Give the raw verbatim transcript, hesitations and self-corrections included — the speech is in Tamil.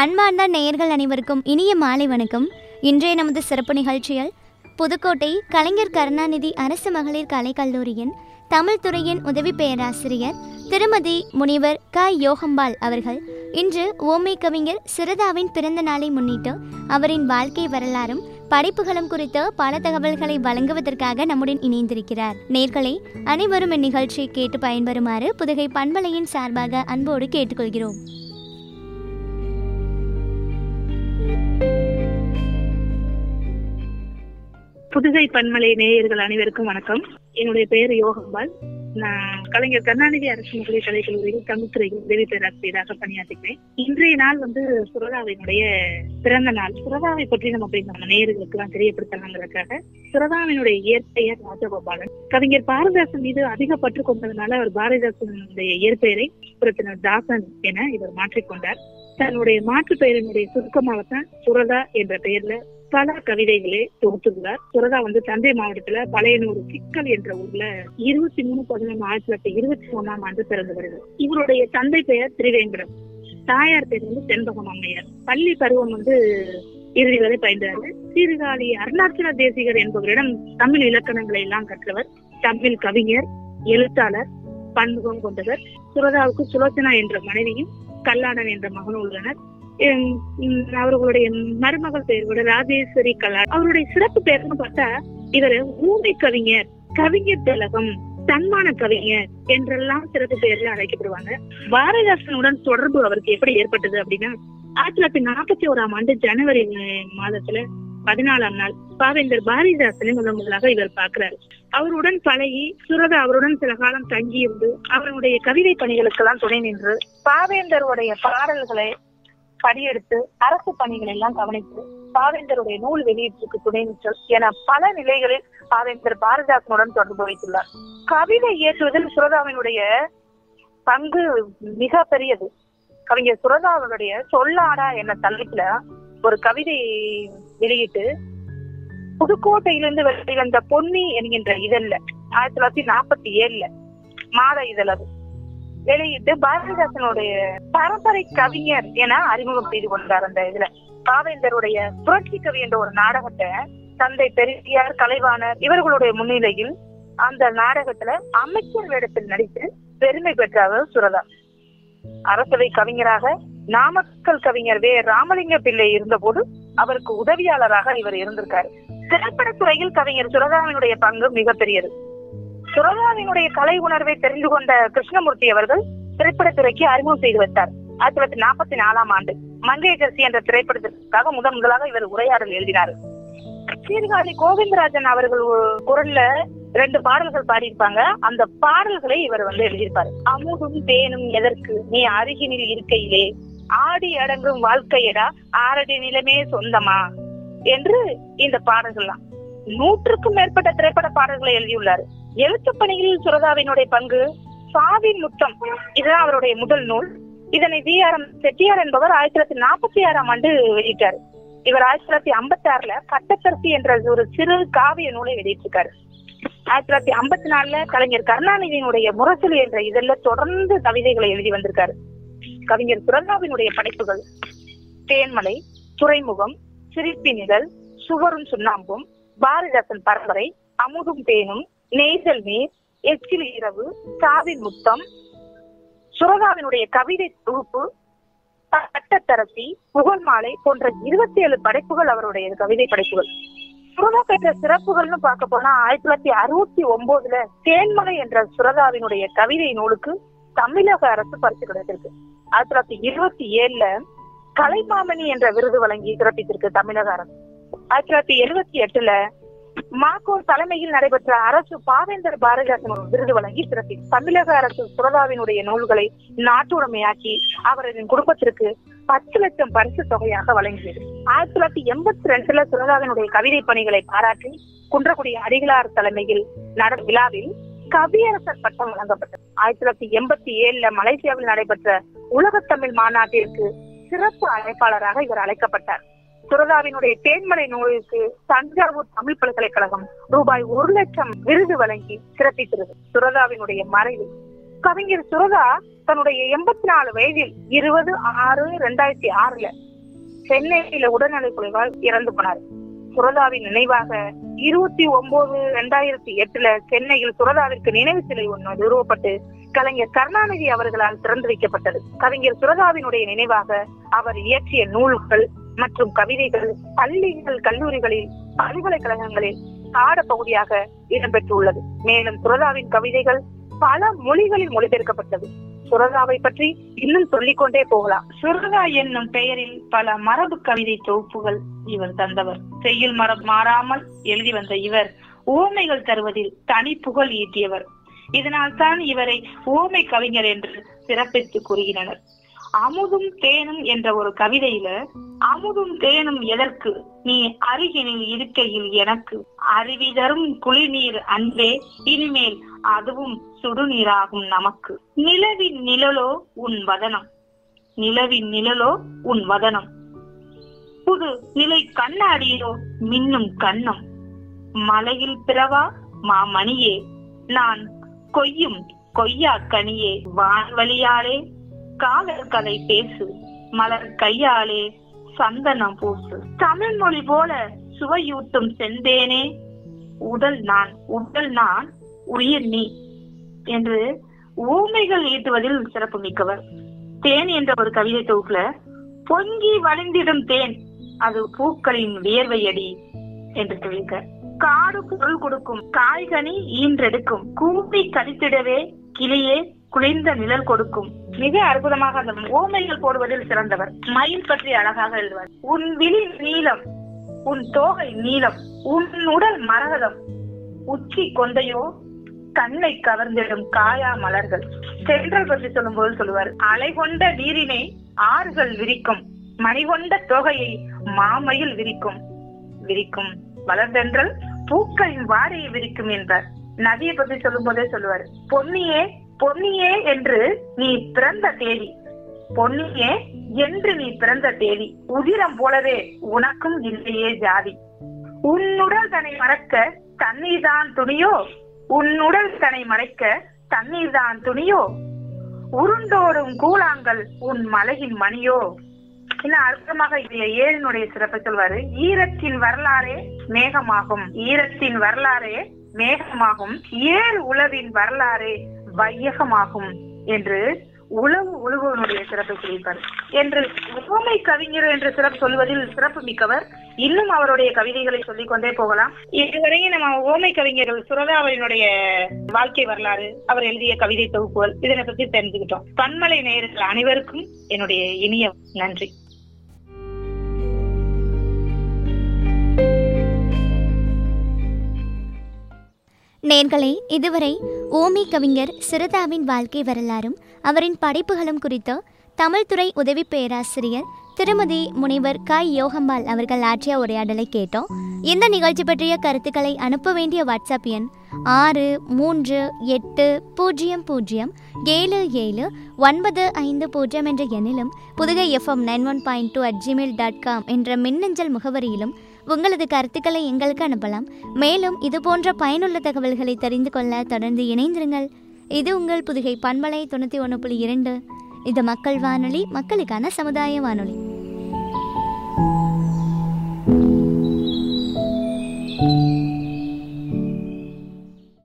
அன்பார்ந்த நேயர்கள் அனைவருக்கும் இனிய மாலை வணக்கம். இன்றைய நமது சிறப்பு நிகழ்ச்சியில் புதுக்கோட்டை கலைஞர் கருணாநிதி அரசு மகளிர் கலைக்கல்லூரியின் தமிழ் துறையின் உதவி பேராசிரியர் திருமதி முனிவர் க யோகம்பாள் அவர்கள் இன்று ஓமை கவிஞர் சுரதாவின் பிறந்த நாளை முன்னிட்டு அவரின் வாழ்க்கை வரலாறும் படைப்புகளும் குறித்து பல தகவல்களை வழங்குவதற்காக நம்முடன் இணைந்திருக்கிறார். நேயர்களே, அனைவரும் இந்நிகழ்ச்சியை கேட்டு பயன்பெறுமாறு புதுகை பண்பலையின் சார்பாக அன்போடு கேட்டுக்கொள்கிறோம். புதுகை பன்மலை நேயர்கள் அனைவருக்கும் வணக்கம். என்னுடைய பெயர் யோகம்பாள். நான் கலைஞர் கருணாநிதி அரசு மகளிர் கலைக்கல்லூரியில் தமிழ்துறையில் உதவி பேராசிரியராக பணியாற்றுகிறேன். இன்றைய நாள் வந்து சுரதாவினுடைய பிறந்த நாள். சுரதாவை பற்றி நம்ம போய் நம்ம நேயர்களுக்கு எல்லாம் தெரியப்படுத்தலாங்கிறதுக்காக சுரதாவினுடைய இயற்பெயர் ராஜகோபாலன். கவிஞர் பாரதிதாசன் மீது அதிக பற்று கொண்டதுனால அவர் பாரதிதாசனுடைய இயற்பெயரை புரத்தினர் தாசன் என இவர் மாற்றிக்கொண்டார். தன்னுடைய மாற்று பெயரினுடைய சுருக்கமாகத்தான் சுரதா என்ற பெயர்ல பல கவிதைகளை தொகுத்துள்ளார். சுரதா வந்து தஞ்சை மாவட்டத்துல பழையனூர் சிக்கல் என்ற ஊர்ல இருபத்தி மூணு பதினொன்று ஆயிரத்தி தொள்ளாயிரத்தி இருபத்தி ஒன்னாம் ஆண்டு பிறந்து வருகிறது. இவருடைய தந்தை பெயர் திருவேங்கடம், தாயார் பெயர் வந்து தென்பகம் அம்மையார். பள்ளி பருவம் வந்து இறுதி வரை பயின்றாரு. சீர்காழி அருணாச்சல தேசிகர் என்பவரிடம் தமிழ் இலக்கணங்களை எல்லாம் கற்றவர். தமிழ் கவிஞர், எழுத்தாளர், பன்முகம் கொண்டவர். சுரதாவுக்கு சுலோச்சனா என்ற மனைவியும் கல்லாடன் என்ற மகனும் உள்ளனர். அவர்களுடைய மருமகள் பெயர் கூட ராஜேஸ்வரி கல்லா. அவருடைய சிறப்பு பெயர்னு பார்த்தா இவர் ஊமை கவிஞர், கவிஞர் திலகம், தன்மான கவிஞர் என்றெல்லாம் சிறப்பு பெயர்கள் அழைக்கப்படுவாங்க. பாரதிதாசனுடன் தொடர்பு அவருக்கு எப்படி ஏற்பட்டது அப்படின்னா ஆயிரத்தி தொள்ளாயிரத்தி நாற்பத்தி ஓராம் ஆண்டு ஜனவரி மாதத்துல பதினாலாம் நாள் பாவேந்தர் பாரதிதாசனை முதன் முதலாக இவர் பார்க்கிறார். அவருடன் பழகி சுரதா அவருடன் சில காலம் தங்கியிருந்து அவருடைய கவிதை பணிகளுக்கெல்லாம் துணை நின்று பாவேந்தருடைய பாடல்களை படியெடுத்து அரசு பணிகள் எல்லாம் கவனித்து பாவேந்தருடைய நூல் வெளியீட்டுக்கு துணை நிற்றல் என பல நிலைகளில் பாவேந்தர் பாரதிதாசனுடன் தொடர்பு வைத்துள்ளார். கவிதை இயற்றுவதில் சுரதாவினுடைய பங்கு மிக பெரியது. கவிஞர் சுரதாவினுடைய சொல்லாடா என்ற தலைப்புல ஒரு கவிதை வெளியிட்டு புதுக்கோட்டையிலிருந்து வெளிவந்த பொன்னி என்கின்ற இதழ்ல ஆயிரத்தி தொள்ளாயிரத்தி நாற்பத்தி ஏழுல மாத இதழது வெளியிட்டு பாரதிதாசனுடைய பரம்பரை கவிஞர் என அறிமுகம் செய்து கொண்டார். அந்த இதுல பாவேந்தருடைய புரட்சி கவி என்ற ஒரு நாடகத்தை தந்தை பெரியார், கலைவாணர் இவர்களுடைய முன்னிலையில் அந்த நாடகத்துல அமைச்சர் வேடத்தில் நடித்து பெருமை பெற்றவர் சுரதா. அரசவை கவிஞராக நாமக்கல் கவிஞர் வே ராமலிங்க பிள்ளை இருந்த போது அவருக்கு உதவியாளராக இவர் இருந்திருக்காரு. திரைப்படத்துறையில் கவிஞர் சுரதாவினுடைய பங்கு மிகப்பெரியது. சுரதாவினுடைய கலை உணர்வை தெரிந்து கொண்ட கிருஷ்ணமூர்த்தி அவர்கள் திரைப்படத்துறைக்கு அறிமுகம் செய்து வைத்தார். ஆயிரத்தி தொள்ளாயிரத்தி நாற்பத்தி நாலாம் ஆண்டு மங்கையர்கரசி என்ற திரைப்படத்திற்காக முதன் முதலாக இவர் உரையாடல் எழுதினார். சீர்காழி கோவிந்தராஜன் அவர்கள் குரல்ல ரெண்டு பாடல்கள் பாடியிருப்பாங்க. அந்த பாடல்களை இவர் வந்து எழுதியிருப்பாரு. அமுதும் தேனும் எதற்கு நீ அருகினில் இருக்கையிலே, ஆடி அடங்கும் வாழ்க்கையடா ஆரடி நிலமே சொந்தமா என்று இந்த பாடல்கள்லாம் நூற்றுக்கும் மேற்பட்ட திரைப்பட பாடல்களை எழுதியுள்ளார். எழுத்து பணியில் சுரதாவினுடைய பங்கு சாவின் முத்தம், இதுதான் அவருடைய முதல் நூல். இதனை வி ஆர் எம் செட்டியார் என்பவர் ஆயிரத்தி தொள்ளாயிரத்தி நாற்பத்தி ஆறாம் ஆண்டு வெளியிட்டார். இவர் ஆயிரத்தி தொள்ளாயிரத்தி ஐம்பத்தி ஆறுல கட்டத்தரசி என்ற ஒரு சிறு காவிய நூலை வெளியிட்டிருக்காரு. ஆயிரத்தி தொள்ளாயிரத்தி ஐம்பத்தி நாலுல கலைஞர் கருணாநிதியினுடைய முரசொலி என்ற இதழ்ல தொடர்ந்து கவிதைகளை எழுதி வந்திருக்காரு. கவிஞர் சுரதாவினுடைய படைப்புகள் தேன்மலை, துறைமுகம், சிரிப்பி நிழல், சுவரும் சுண்ணாம்பும், பாரதிதாசன் பரம்பரை, அமுதும் தேனும், நெய்தல் நீர், எச்சில் இரவு, சாவின் முத்தம், சுரதாவினுடைய கவிதை தொகுப்பு, கட்டத்தரசி, புகழ் மாலை போன்ற இருபத்தி ஏழு படைப்புகள் அவருடைய கவிதை படைப்புகள். சுரதா பெற்ற சிறப்புகள்னு பார்க்க போனா ஆயிரத்தி தொள்ளாயிரத்தி அறுபத்தி ஒன்பதுல தேன்மலை என்ற சுரதாவினுடைய கவிதை நூலுக்கு தமிழக அரசு பரிசு கிடைத்திருக்கு. ஆயிரத்தி தொள்ளாயிரத்தி இருபத்தி ஏழுல கலைமாமணி என்ற விருது வழங்கி சிறப்பித்திருக்கு தமிழக அரசு. ஆயிரத்தி தொள்ளாயிரத்தி எழுபத்தி எட்டுல மாக்கோர் தலைமையில் நடைபெற்ற அரசு பாவேந்தர் பாரதிதாசன் விருது வழங்கி சிறப்பி தமிழக அரசு சுரதாவினுடைய நூல்களை நாட்டுடைமையாக்கி அவரின் குடும்பத்திற்கு பத்து லட்சம் பரிசு தொகையாக வழங்கியது. ஆயிரத்தி தொள்ளாயிரத்தி எண்பத்தி ரெண்டுல சுரதாவினுடைய கவிதை பணிகளை பாராட்டி குன்றக்குடி அடிகளார் தலைமையில் நடந்த விழாவில் கவியரசர் பட்டம் வழங்கப்பட்டது. ஆயிரத்தி தொள்ளாயிரத்தி எண்பத்தி ஏழுல மலேசியாவில் நடைபெற்ற உலக தமிழ் மாநாட்டிற்கு சிறப்பு அழைப்பாளராக இவர் அழைக்கப்பட்டார். சுரதாவினுடைய தேன்மலை நூலுக்கு தஞ்சாவூர் தமிழ் பல்கலைக்கழகம் ரூபாய் ஒரு லட்சம் விருது வழங்கி சிறப்பிக்கிறது. சுரதாவினுடைய மறைவு கவிஞர் சுரதா தன்னுடைய எண்பத்தி நாலு வயதில் இருபது ஆறு இரண்டாயிரத்தி ஆறுல சென்னையில உடல்நலக் குறைவால் இறந்து போனார். சுரதாவின் நினைவாக இருபத்தி ஒன்பது இரண்டாயிரத்தி எட்டுல சென்னையில் சுரதாவிற்கு நினைவு சிலை ஒன்று நிறுவப்பட்டு கலைஞர் கருணாநிதி அவர்களால் திறந்து வைக்கப்பட்டது. கவிஞர் சுரதாவினுடைய நினைவாக அவர் இயற்றிய நூல்கள் மற்றும் கவிதைகள் பள்ளிகள், கல்லூரிகளில், பல்கலைக்கழகங்களில் பாட பகுதியாக இடம்பெற்றுள்ளது. மேலும் சுரதாவின் கவிதைகள் பல மொழிகளில் மொழிபெயர்க்கப்பட்டது. சுரதாவை பற்றி இன்னும் சொல்லிக்கொண்டே போகலாம். சுரதா என்னும் பெயரில் பல மரபு கவிதை தொகுப்புகள் இவர் தந்தவர். செய்யுள் மரபு மாறாமல் எழுதி வந்த இவர் ஓமைகள் தருவதில் தனி புகழ் ஈட்டியவர். இதனால் தான் இவரை ஓமை கவிஞர் என்று சிறப்பித்து கூறுகின்றனர். அமுதும் தேனும் என்ற ஒரு கவிதையில, அமுதும் தேனும் எதற்கு நீ அருகினில் இருக்கையில் எனக்கு, அருவிதரும் குளிர்நீர் அன்பே இனிமேல் அதுவும் சுடுநீராகும் நமக்கு. நிலவின் நிழலோ உன் வதனம், நிலவின் நிழலோ உன் வதனம், புது நிலை கண்ணாடியோ மின்னும் கண்ணம், மலையில் பிறவா மாமணியே நான் கொய்யும் கொய்யா கனியே, வான்வழியாலே காதல் கதை பேசு, மலர் கையாலே சந்தனம் பூசு, தமிழ் மொழி போல சுவையூட்டும் செந்தேனே, உடல் நான் உடல் நான் உயிர் நீ என்று ஊமைகள் ஈட்டுவதில் சிறப்பு மிக்கவர். தேன் என்ற ஒரு கவிதை தொகுப்புல, பொங்கி வழிந்திடும் தேன் அது பூக்களின் வியர்வையடி என்று சொல்லியிருக்க, காடு பொருள் கொடுக்கும் காய்கனி ஈன்றெடுக்கும், கூப்பி கழித்திடவே கிளியே குளிர்ந்த நிழல் கொடுக்கும். மிக அற்புதமாக அந்த ஓமைகள் போடுவதில் சிறந்தவர். மயில் பற்றி அழகாக எழுதுவார். உன் விழி நீளம், உன் தோகை நீளம், உன் உடல் மரகதம், உச்சி கொண்டையோ கண்ணை கவர்ந்திடும் காயா மலர்கள். சென்றல் பற்றி சொல்லும் போது சொல்லுவார், அலை கொண்ட நீரினை ஆறுகள் விரிக்கும், மணிகொண்ட தொகையை மாமையில் விரிக்கும், விரிக்கும் வளர்ந்தென்றல் பூக்களின் வாடையை விரிக்கும் என்றார். நதியை பற்றி சொல்லும் போதே சொல்லுவார், பொன்னியே பொன்னியே என்று நீ பிறந்த தேதி, பொன்னியே என்று நீ பிறந்த தேதி, உதிரம் போலவே உனக்கும் இல்லையே ஜாதி, உன்னுடல் தன்னை மறக்க தண்ணீர் தான் துணியோ, உன்னுடல் தன்னை மறைக்க தண்ணீர் தான் துணியோ, உருண்டோடும் கூழாங்கல் உன் மலையின் மணியோ. இன்னும் அற்புதமாக ஏழினுடைய சிறப்பை சொல்வாரு. ஈரத்தின் வரலாறே மேகமாகும், ஈரத்தின் வரலாறே மேகமாகும், ஏழு உளவின் வரலாறே வையகமாகும் என்று உளவு உழுவனுடைய சிறப்பை சொல்லியிருப்பார். என்று ஓமை கவிஞர் என்று சிறப்பு சொல்வதில் சிறப்பு மிக்கவர். இன்னும் அவருடைய கவிதைகளை சொல்லிக் கொண்டே போகலாம். இதுவரையும் நம்ம ஓமை கவிஞர்கள் சுரதாவினுடைய வாழ்க்கை வரலாறு, அவர் எழுதிய கவிதை தொகுப்புகள், இதனை பற்றி தெரிஞ்சுக்கிட்டோம். பன்மலை நேயர்கள் அனைவருக்கும் என்னுடைய இனிய நன்றி. நேர்களே, இதுவரை ஓமை கவிஞர் சுரதாவின் வாழ்க்கை வரலாறும் அவரின் படைப்புகளும் குறித்து தமிழ்துறை உதவி பேராசிரியர் திருமதி முனைவர் க யோகம்பாள் அவர்கள் ஆற்றிய உரையாடலை கேட்டோம். இந்த நிகழ்ச்சி பற்றிய கருத்துக்களை அனுப்ப வேண்டிய வாட்ஸ்அப் எண் ஆறு மூன்று எட்டு பூஜ்ஜியம் பூஜ்ஜியம் ஏழு ஏழு ஒன்பது ஐந்து பூஜ்ஜியம் என்ற எண்ணிலும், Pudukai FM nine one point two at Gmail dot com என்ற மின்னஞ்சல் முகவரியிலும் உங்களது கருத்துக்களை எங்களுக்கு அனுப்பலாம். மேலும் இது போன்ற பயனுள்ள தகவல்களை தெரிந்து கொள்ள தொடர்ந்து இணைந்திருங்கள். இது உங்கள் புதுகை பண்பலை தொண்ணூற்றி ஒன்று புள்ளி இரண்டு. இது மக்கள் வானொலி, மக்களுக்கான சமுதாய வானொலி.